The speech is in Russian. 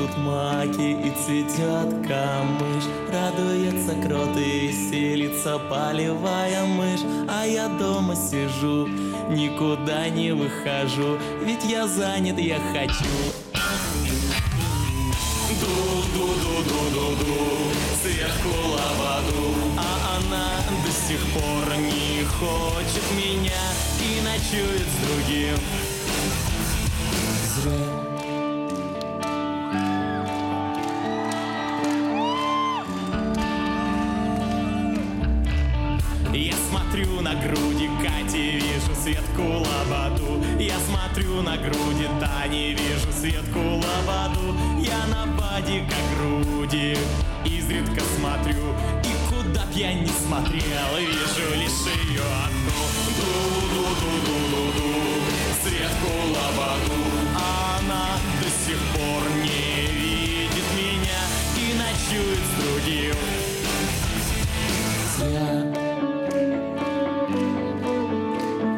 Цветут маки и цветет камыш, радуется крот и веселится полевая мышь. А я дома сижу, никуда не выхожу, ведь я занят, я хочу. Ду-ду-ду-ду-ду-ду, сверху лободу, а она до сих пор не хочет меня и ночует с другим. Зря. Я смотрю на груди Кати, вижу Светку Лободу. Я смотрю на груди Тани, вижу Светку Лободу. Я на бадика груди изредка смотрю, и куда б я ни смотрел, вижу